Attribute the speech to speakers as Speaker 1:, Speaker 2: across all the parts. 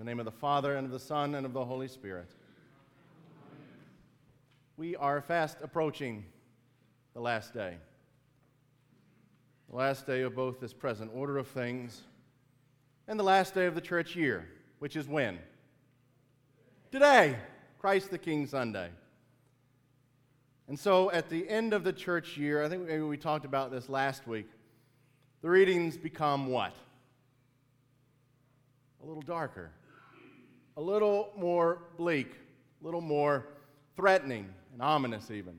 Speaker 1: name of the Father, and of the Son, and of the Holy Spirit. We are fast approaching the last day. The last day of both this present order of things and the last day of the church year, which is when? Today, Christ the King Sunday. And so at the end of the church year, I think maybe we talked about this last week, the readings become what? A little darker, a little more bleak, a little more threatening and ominous even.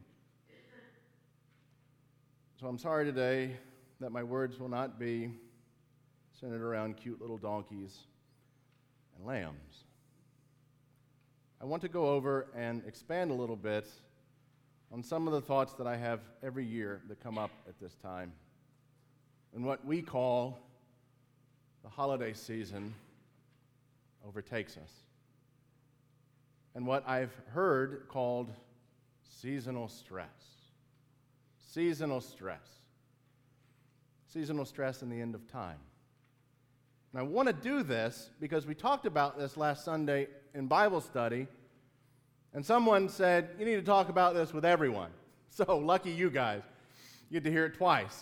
Speaker 1: So I'm sorry today that my words will not be centered around cute little donkeys and lambs. I want to go over and expand a little bit on some of the thoughts that I have every year that come up at this time, and what we call the holiday season overtakes us, and what I've heard called seasonal stress. Seasonal stress. Seasonal stress in the end of time. And I want to do this because we talked about this last Sunday in Bible study, and someone said, you need to talk about this with everyone. So lucky you guys. You get to hear it twice.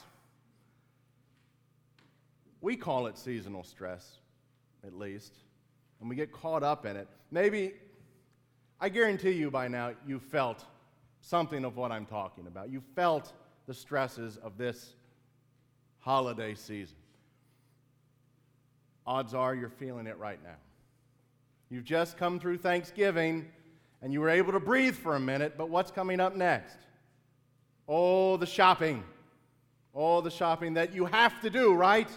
Speaker 1: We call it seasonal stress, at least, and we get caught up in it. Maybe, I guarantee you by now, you felt something of what I'm talking about. You felt the stresses of this holiday season. Odds are you're feeling it right now. You've just come through Thanksgiving, and you were able to breathe for a minute, but what's coming up next? Oh, the shopping. Oh, the shopping that you have to do, right?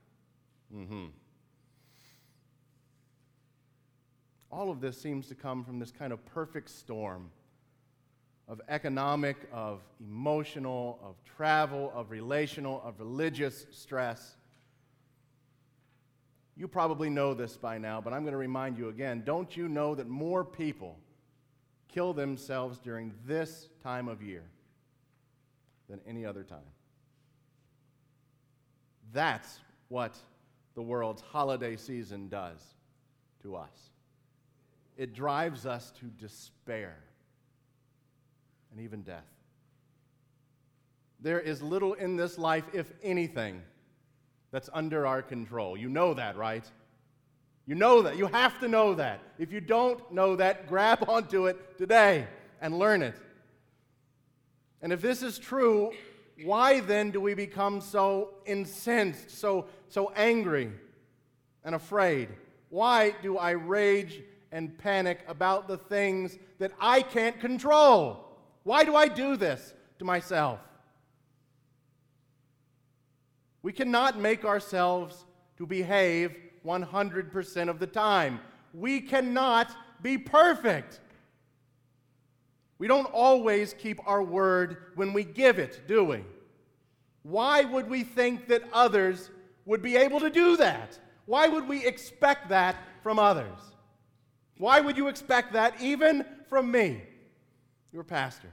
Speaker 1: All of this seems to come from this kind of perfect storm of economic, of emotional, of travel, of relational, of religious stress. You probably know this by now, but I'm going to remind you again. Don't you know that more people kill themselves during this time of year than any other time? That's what the world's holiday season does to us. It drives us to despair and even death. There is little in this life, if anything, that's under our control. You know that, right? You know that. You have to know that. If you don't know that, grab onto it today and learn it. And if this is true, why then do we become so incensed, so angry and afraid? Why do I rage and panic about the things that I can't control? Why do I do this to myself? We cannot make ourselves to behave 100% of the time. We cannot be perfect. We don't always keep our word when we give it, do we? Why would we think that others would be able to do that? Why would we expect that from others? Why would you expect that even from me, your pastor?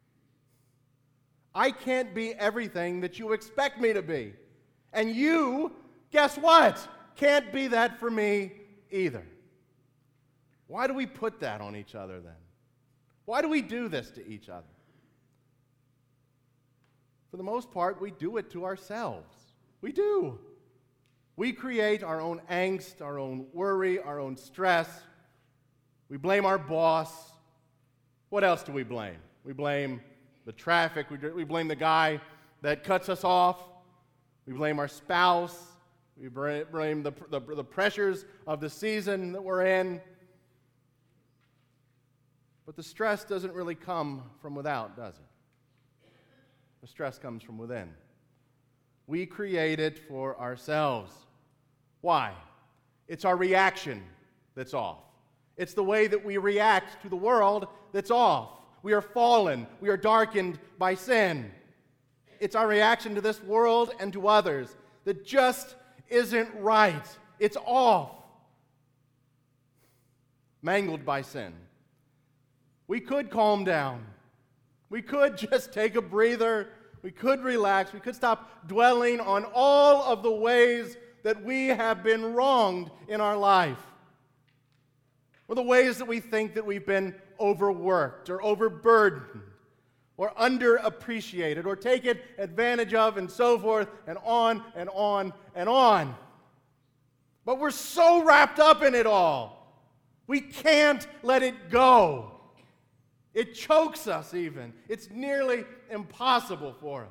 Speaker 1: I can't be everything that you expect me to be. And you, guess what? Can't be that for me either. Why do we put that on each other then? Why do we do this to each other? For the most part, we do it to ourselves. We do. We create our own angst, our own worry, our own stress. We blame our boss. What else do we blame? We blame the traffic. We blame the guy that cuts us off. We blame our spouse. We blame the pressures of the season that we're in. But the stress doesn't really come from without, does it? The stress comes from within. We create it for ourselves. Why? It's our reaction that's off. It's the way that we react to the world that's off. We are fallen. We are darkened by sin. It's our reaction to this world and to others that just isn't right. It's off. Mangled by sin. We could calm down. We could just take a breather. We could relax. We could stop dwelling on all of the ways that we have been wronged in our life. or the ways that we think that we've been overworked or overburdened or underappreciated or taken advantage of and so forth and on and on and on. But we're so wrapped up in it all. We can't let it go. It chokes us even. It's nearly impossible for us.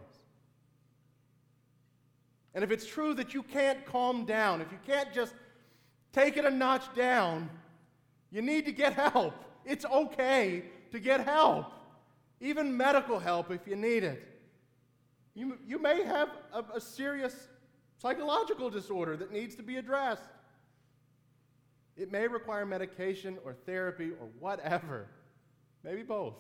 Speaker 1: And if it's true that you can't calm down, if you can't just take it a notch down, you need to get help. It's okay to get help, even medical help if you need it. You may have a serious psychological disorder that needs to be addressed. It may require medication or therapy or whatever, maybe both.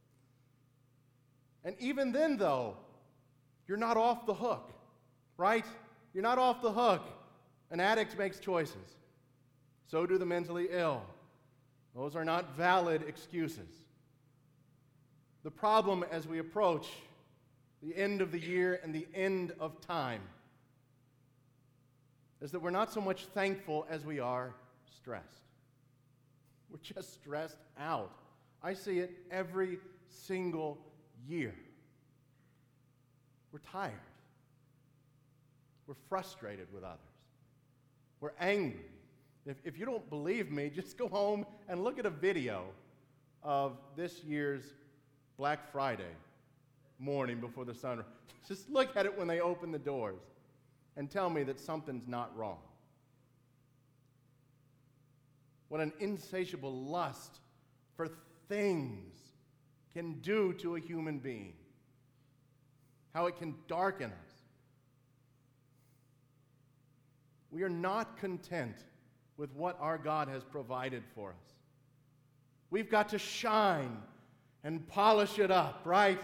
Speaker 1: And even then, though, you're not off the hook. Right? You're not off the hook. An addict makes choices. So do the mentally ill. Those are not valid excuses. The problem as we approach the end of the year and the end of time is that we're not so much thankful as we are stressed. We're just stressed out. I see it every single year. We're tired. We're frustrated with others. We're angry. If you don't believe me, just go home and look at a video of this year's Black Friday morning before the sun. Just look at it when they open the doors and tell me that something's not wrong. What an insatiable lust for things can do to a human being. How it can darken us. We are not content with what our God has provided for us. We've got to shine and polish it up, right?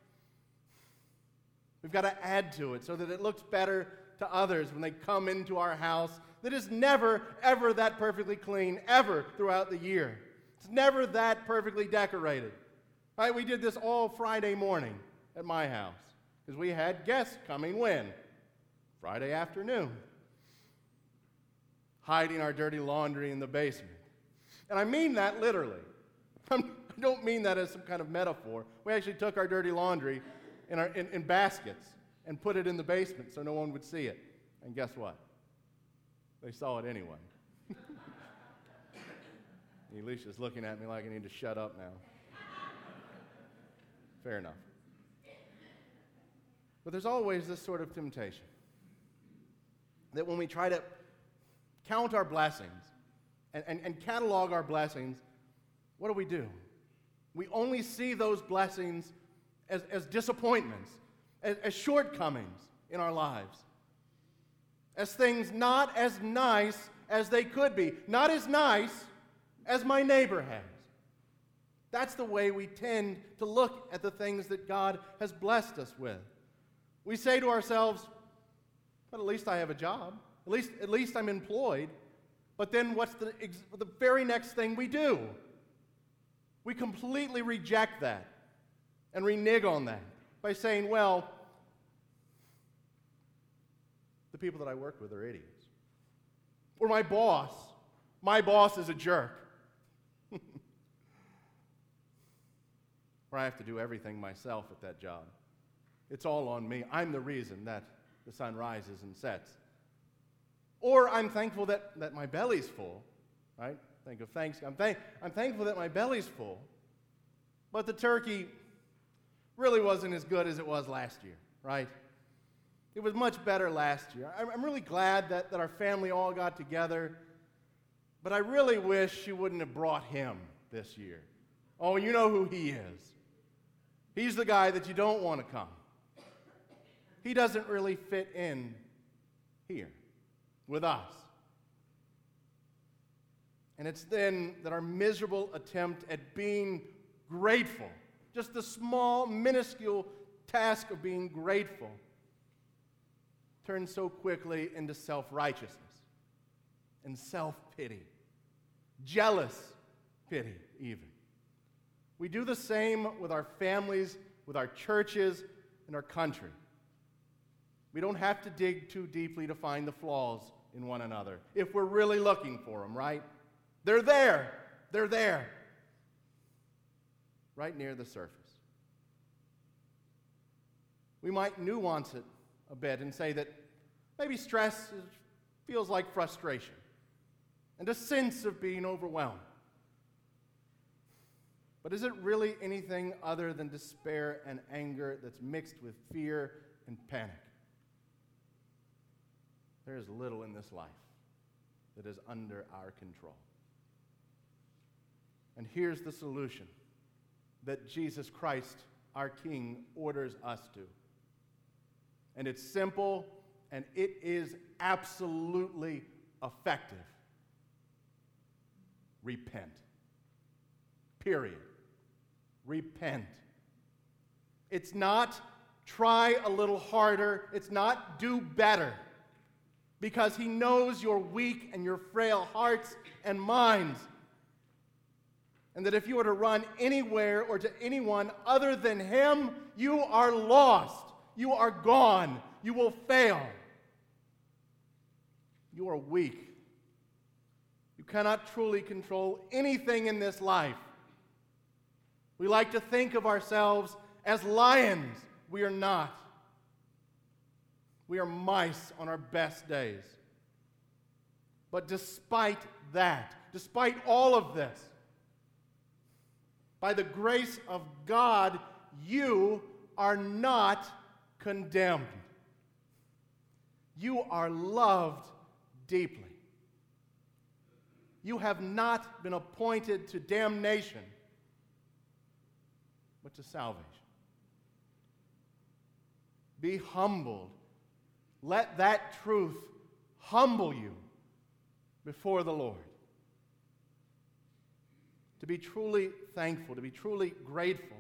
Speaker 1: We've got to add to it so that it looks better to others when they come into our house that is never, ever that perfectly clean, ever throughout the year. It's never that perfectly decorated. Right? We did this all Friday morning at my house because we had guests coming when? Friday afternoon. Hiding our dirty laundry in the basement. And I mean that literally. I don't mean that as some kind of metaphor. We actually took our dirty laundry in baskets and put it in the basement so no one would see it. And guess what? They saw it anyway. Alicia's looking at me like I need to shut up now. Fair enough. But there's always this sort of temptation that when we try to count our blessings and catalog our blessings, what do? We only see those blessings as disappointments, as shortcomings in our lives, as things not as nice as they could be, not as nice as my neighbor has. That's the way we tend to look at the things that God has blessed us with. We say to ourselves, but at least I have a job. At least I'm employed. But then what's the very next thing we do? We completely reject that and renege on that by saying, well, the people that I work with are idiots. Or my boss is a jerk. Or I have to do everything myself at that job. It's all on me. I'm the reason that the sun rises and sets. Or I'm thankful that my belly's full, right? Think of Thanksgiving. I'm thankful that my belly's full, but the turkey really wasn't as good as it was last year, right? It was much better last year. I'm really glad that our family all got together, but I really wish you wouldn't have brought him this year. Oh, you know who he is. He's the guy that you don't want to come. He doesn't really fit in here with us. And it's then that our miserable attempt at being grateful, just the small, minuscule task of being grateful, turns so quickly into self-righteousness and self-pity, jealous pity even. We do the same with our families, with our churches, and our country. We don't have to dig too deeply to find the flaws in one another if we're really looking for them, right? They're there. They're there, right near the surface. We might nuance it a bit and say that maybe stress feels like frustration and a sense of being overwhelmed. But is it really anything other than despair and anger that's mixed with fear and panic? There is little in this life that is under our control. And here's the solution that Jesus Christ, our King, orders us to. And it's simple, and it is absolutely effective. Repent. Period. Repent. It's not try a little harder. It's not do better. Because he knows your weak and your frail hearts and minds. And that if you were to run anywhere or to anyone other than him, you are lost. You are gone. You will fail. You are weak. You cannot truly control anything in this life. We like to think of ourselves as lions. We are not. We are mice on our best days. But despite that, despite all of this, by the grace of God, you are not condemned. You are loved deeply. You have not been appointed to damnation, but to salvation. Be humbled. Let that truth humble you before the Lord. To be truly thankful, to be truly grateful,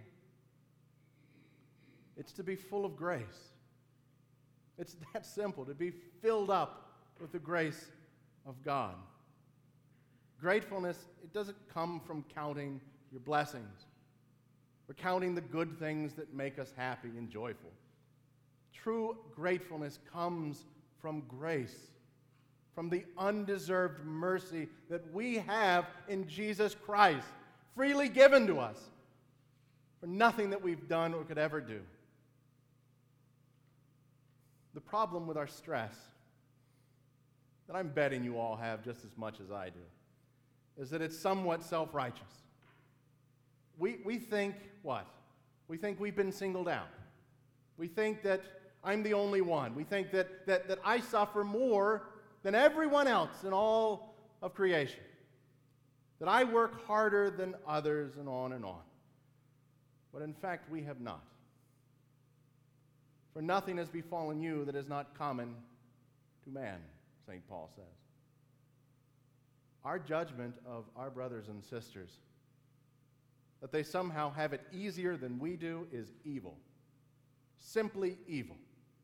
Speaker 1: it's to be full of grace. It's that simple, to be filled up with the grace of God. Gratefulness, it doesn't come from counting your blessings or counting the good things that make us happy and joyful. True gratefulness comes from grace, from the undeserved mercy that we have in Jesus Christ, freely given to us for nothing that we've done or could ever do. The problem with our stress, that I'm betting you all have just as much as I do, is that it's somewhat self-righteous. We think what? We think we've been singled out. We think that I'm the only one. We think that I suffer more than everyone else in all of creation. That I work harder than others and on and on. But in fact, we have not. For nothing has befallen you that is not common to man, St. Paul says. Our judgment of our brothers and sisters, that they somehow have it easier than we do, is evil. Simply evil.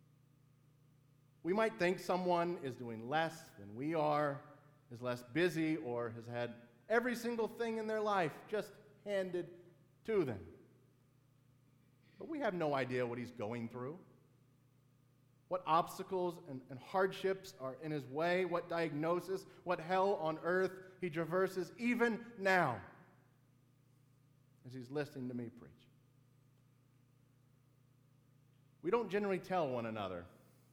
Speaker 1: We might think someone is doing less than we are, is less busy, or has had every single thing in their life just handed to them. But we have no idea what he's going through, what obstacles and hardships are in his way, what diagnosis, what hell on earth he traverses even now as he's listening to me preach. We don't generally tell one another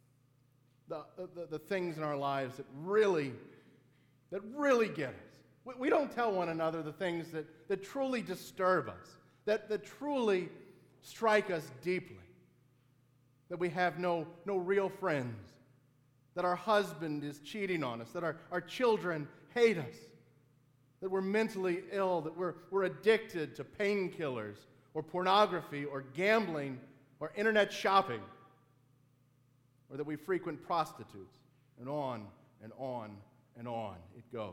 Speaker 1: the things in our lives that really get us. We don't tell one another the things that truly disturb us, that truly strike us deeply, that we have no real friends, that our husband is cheating on us, that our children hate us, that we're mentally ill, that we're addicted to painkillers or pornography or gambling or internet shopping, or that we frequent prostitutes, and on and on and on it goes.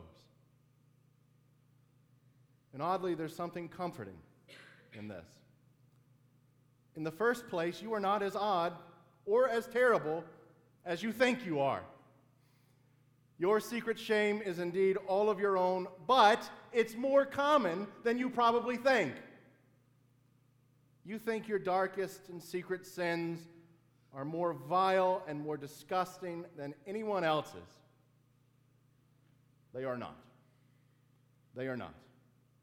Speaker 1: And oddly, there's something comforting in this. In the first place, you are not as odd or as terrible as you think you are. Your secret shame is indeed all of your own, but it's more common than you probably think. You think your darkest and secret sins are more vile and more disgusting than anyone else's. They are not. They are not.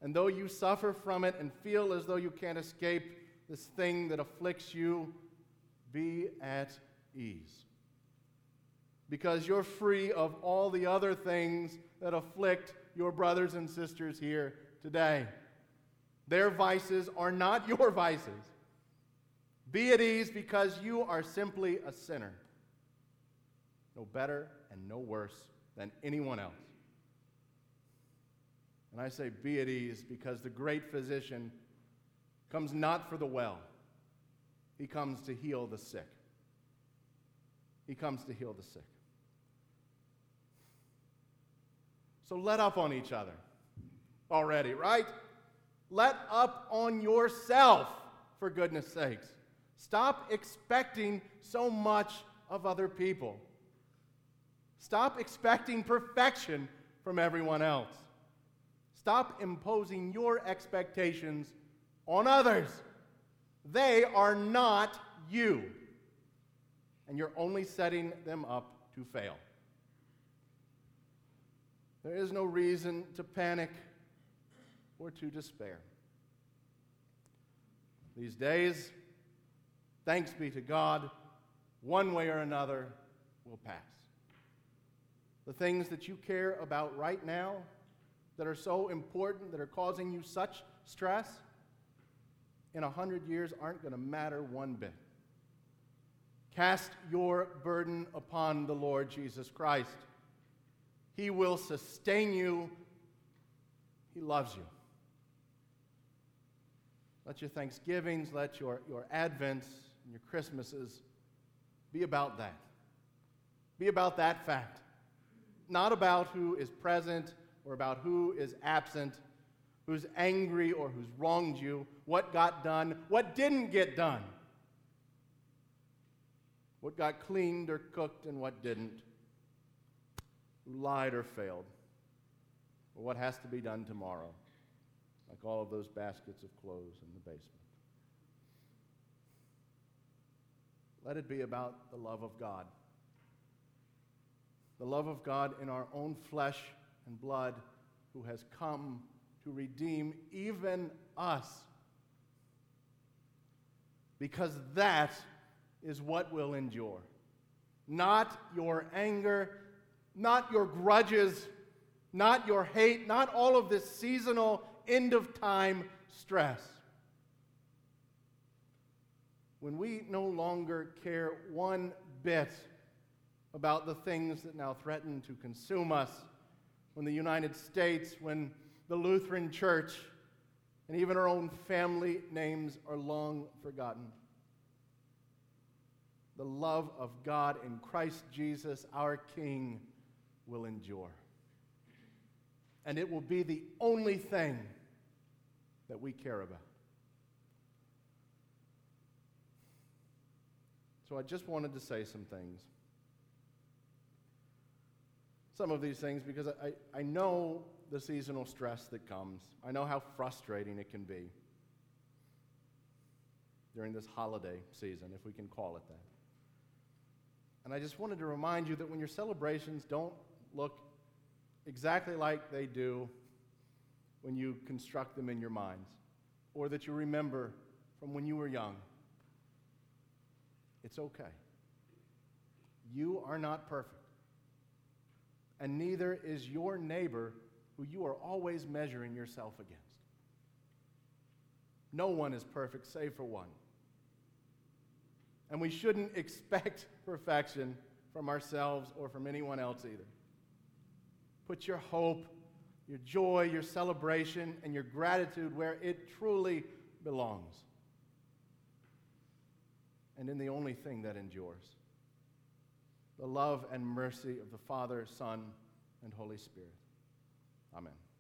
Speaker 1: And though you suffer from it and feel as though you can't escape this thing that afflicts you, be at ease. Because you're free of all the other things that afflict your brothers and sisters here today. Their vices are not your vices. Be at ease because you are simply a sinner, no better and no worse than anyone else. And I say be at ease because the great physician comes not for the well. He comes to heal the sick. He comes to heal the sick. So let up on each other already, right? Let up on yourself, for goodness sakes. Stop expecting so much of other people. Stop expecting perfection from everyone else. Stop imposing your expectations on others. They are not you. And you're only setting them up to fail. There is no reason to panic or to despair. These days, thanks be to God, one way or another will pass. The things that you care about right now, that are so important, that are causing you such stress, in 100 years aren't going to matter one bit. Cast your burden upon the Lord Jesus Christ. He will sustain you. He loves you. Let your Thanksgivings, let your Advents and your Christmases be about that. Be about that fact. Not about who is present or about who is absent, who's angry or who's wronged you, what got done, what didn't get done, what got cleaned or cooked and what didn't, who lied or failed, or what has to be done tomorrow, like all of those baskets of clothes in the basement. Let it be about the love of God. The love of God in our own flesh and blood, who has come to redeem even us. Because that is what will endure. Not your anger, not your grudges, not your hate, not all of this seasonal, end-of-time stress. When we no longer care one bit about the things that now threaten to consume us, when the United States, when the Lutheran Church, and even our own family names are long forgotten. The love of God in Christ Jesus, our King, will endure. And it will be the only thing that we care about. So I just wanted to say some things. Some of these things because I know the seasonal stress that comes. I know how frustrating it can be during this holiday season, if we can call it that. And I just wanted to remind you that when your celebrations don't look exactly like they do when you construct them in your minds, or that you remember from when you were young, it's okay. You are not perfect. And neither is your neighbor who you are always measuring yourself against. No one is perfect save for one. And we shouldn't expect perfection from ourselves or from anyone else either. Put your hope, your joy, your celebration, and your gratitude where it truly belongs. And in the only thing that endures. The love and mercy of the Father, Son, and Holy Spirit. Amen.